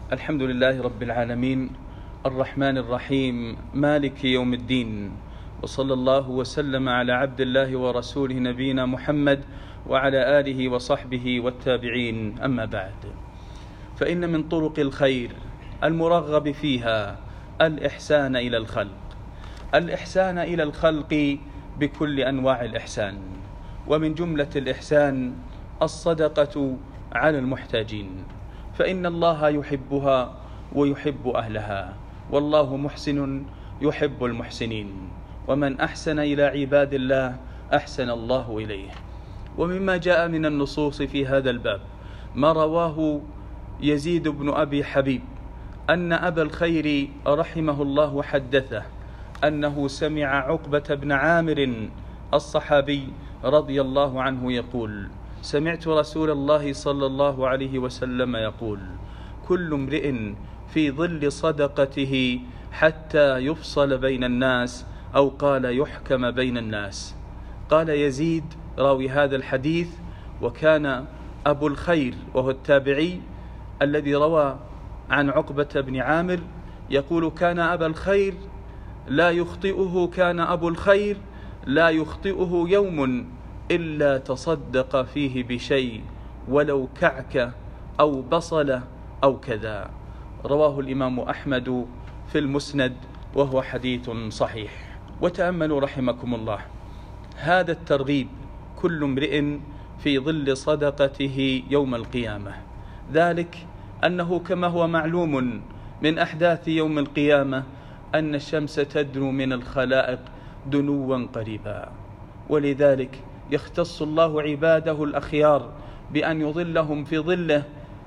الحمد لله رب العالمين الرحمن الرحيم مالك يوم الدين، وصلى الله وسلم على عبد الله ورسوله نبينا محمد وعلى آله وصحبه والتابعين. أما بعد، فإن من طرق الخير المرغب فيها الإحسان إلى الخلق بكل أنواع الإحسان، ومن جملة الإحسان الصدقة على المحتاجين، فإن الله يحبها ويحب أهلها، والله محسن يحب المحسنين، ومن أحسن إلى عباد الله أحسن الله إليه. ومما جاء من النصوص في هذا الباب ما رواه يزيد بن أبي حبيب أن أبا الخير رحمه الله حدثه أنه سمع عقبة بن عامر الصحابي رضي الله عنه يقول: سمعت رسول الله صلى الله عليه وسلم يقول: كل امرئ في ظل صدقته حتى يفصل بين الناس، أو قال يحكم بين الناس. قال يزيد راوي هذا الحديث: وكان أبو الخير وهو التابعي الذي روى عن عقبة بن عامر يقول: كان أبو الخير لا يخطئه يوم إلا تصدق فيه بشيء ولو كعك أو بصل أو كذا. رواه الإمام أحمد في المسند وهو حديث صحيح. وتأملوا رحمكم الله هذا الترغيب: كل امرئ في ظل صدقته يوم القيامة، ذلك أنه كما هو معلوم من أحداث يوم القيامة أن الشمس تدنو من الخلائق دنوا قريبا، ولذلك يختص الله عباده الأخيار بأن يظلهم في ظله،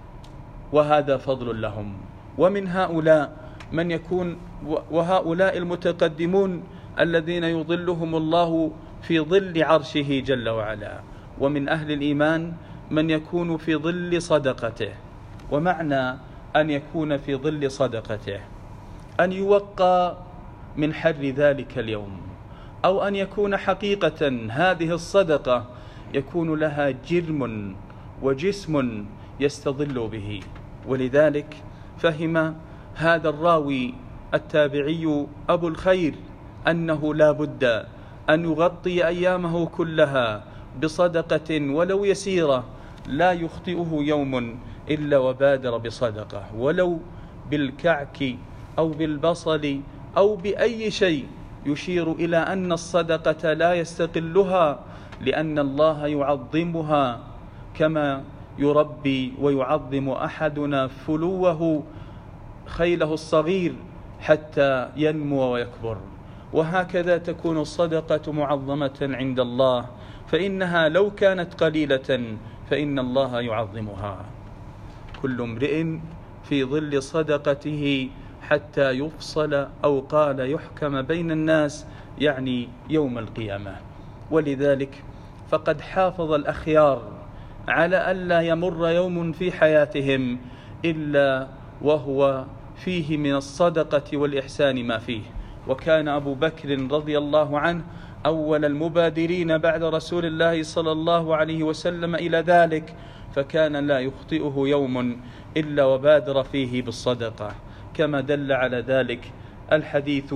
وهذا فضل لهم. ومن هؤلاء من يكون وهؤلاء المتقدمون الذين يظلهم الله في ظل عرشه جل وعلا. ومن أهل الإيمان من يكون في ظل صدقته، ومعنى أن يكون في ظل صدقته أن يوقى من حر ذلك اليوم، أو أن يكون حقيقة هذه الصدقة يكون لها جرم وجسم يستظل به. ولذلك فهم هذا الراوي التابعي أبو الخير أنه لا بد أن يغطي أيامه كلها بصدقة ولو يسيرة، لا يخطئه يوم إلا وبادر بصدقة، ولو بالكعك أو بالبصل أو بأي شيء يشير إلى أن الصدقة لا يستقلها، لأن الله يعظمها كما يربي ويعظم أحدنا فلوه خيله الصغير حتى ينمو ويكبر. وهكذا تكون الصدقة معظمة عند الله، فإنها لو كانت قليلة فإن الله يعظمها. كل امرئ في ظل صدقته حتى يفصل، أو قال يحكم بين الناس، يعني يوم القيامة. ولذلك فقد حافظ الأخيار على ألا يمر يوم في حياتهم إلا وهو فيه من الصدقة والإحسان ما فيه. وكان أبو بكر رضي الله عنه أول المبادرين بعد رسول الله صلى الله عليه وسلم إلى ذلك، فكان لا يخطئه يوم إلا وبادر فيه بالصدقة، كما دل على ذلك الحديث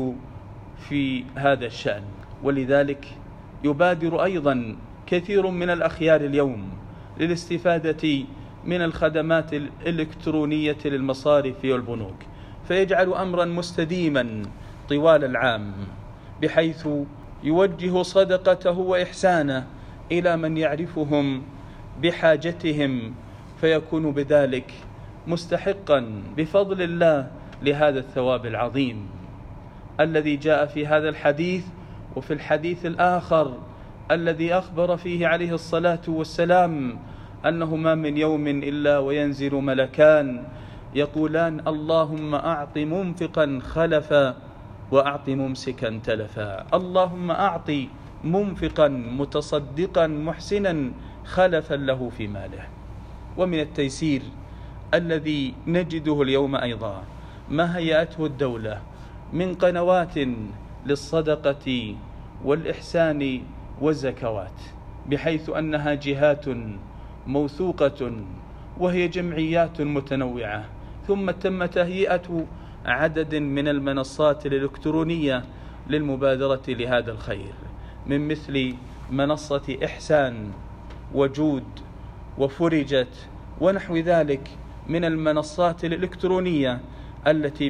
في هذا الشأن. ولذلك يبادر أيضا كثير من الأخيار اليوم للاستفادة من الخدمات الإلكترونية للمصارف والبنوك، فيجعل أمرا مستديما طوال العام، بحيث يوجه صدقته وإحسانه إلى من يعرفهم بحاجتهم، فيكون بذلك مستحقا بفضل الله لهذا الثواب العظيم الذي جاء في هذا الحديث. وفي الحديث الآخر الذي أخبر فيه عليه الصلاة والسلام أنه ما من يوم إلا وينزل ملكان يقولان: اللهم أعط منفقا خلفا وأعط ممسكا تلفا. اللهم أعط منفقا متصدقا محسنا خلفا له في ماله. ومن التيسير الذي نجده اليوم أيضا ما هيأته الدولة من قنوات للصدقة والإحسان والزكوات، بحيث أنها جهات موثوقة وهي جمعيات متنوعة ثم تم تهيئة عدد من المنصات الإلكترونية للمبادرة لهذا الخير، من مثل منصة إحسان وجود وفرجت ونحو ذلك من المنصات الإلكترونية التي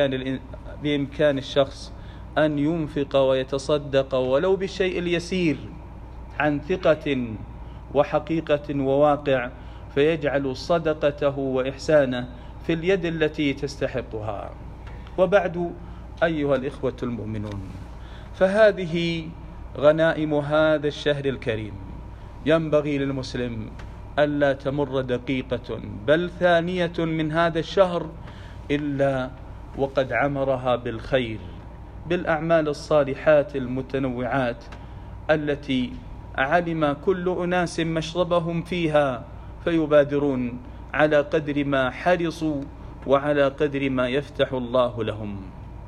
بإمكان الشخص أن ينفق ويتصدق ولو بالشيء اليسير عن ثقة وحقيقة وواقع، فيجعل صدقته وإحسانه في اليد التي تستحقها. وبعد، أيها الإخوة المؤمنون، فهذه غنائم هذا الشهر الكريم، ينبغي للمسلم ألا تمر دقيقة بل ثانية من هذا الشهر إلا وقد عمرها بالخير، بالأعمال الصالحات المتنوعات التي علم كل أناس مشربهم فيها، فيبادرون على قدر ما حرصوا وعلى قدر ما يفتح الله لهم.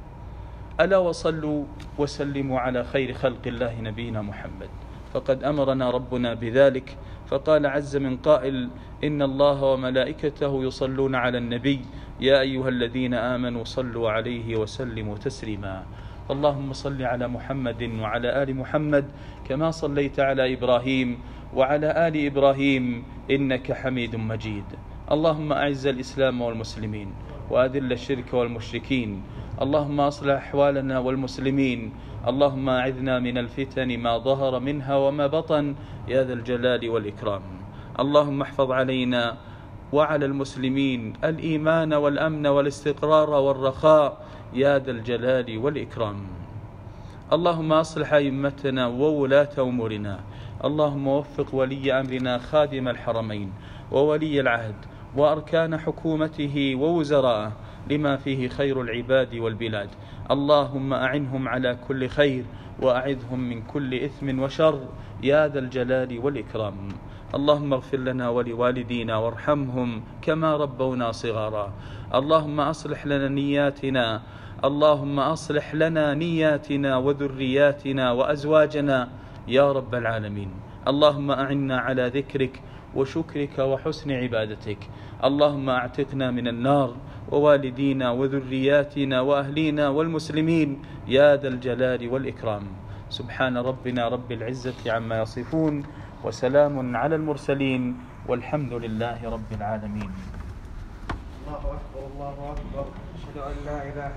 ألا وصلوا وسلموا على خير خلق الله نبينا محمد، فقد أمرنا ربنا بذلك، فقال عز من قائل: إن الله وملائكته يصلون على النبي يا أيها الذين آمنوا صلوا عليه وسلموا تسليما. اللهم صل على محمد وعلى آل محمد كما صليت على إبراهيم وعلى آل إبراهيم إنك حميد مجيد. اللهم أعز الإسلام والمسلمين وأذل الشرك والمشركين. اللهم أصلح أحوالنا والمسلمين. اللهم أعذنا من الفتن ما ظهر منها وما بطن يا ذا الجلال والإكرام. اللهم احفظ علينا وعلى المسلمين الإيمان والأمن والاستقرار والرخاء يا ذا الجلال والإكرام. اللهم أصلح أئمتنا وولاة أمورنا. اللهم وفق ولي أمرنا خادم الحرمين وولي العهد وأركان حكومته ووزراءه لما فيه خير العباد والبلاد. اللهم أعنهم على كل خير وأعذهم من كل إثم وشر يا ذا الجلال والإكرام. اللهم اغفر لنا ولوالدينا وارحمهم كما ربونا صغارا. اللهم أصلح لنا نياتنا، اللهم أصلح لنا نياتنا وذرياتنا وأزواجنا يا رب العالمين. اللهم أعنا على ذكرك وشكرك وحسن عبادتك. اللهم أعتقنا من النار ووالدينا وذرياتنا وأهلينا والمسلمين يا ذا الجلال والإكرام. سبحان ربنا رب العزة عما يصفون، وسلام على المرسلين، والحمد لله رب العالمين. الله أكبر الله أكبر. أشهد أن لا إله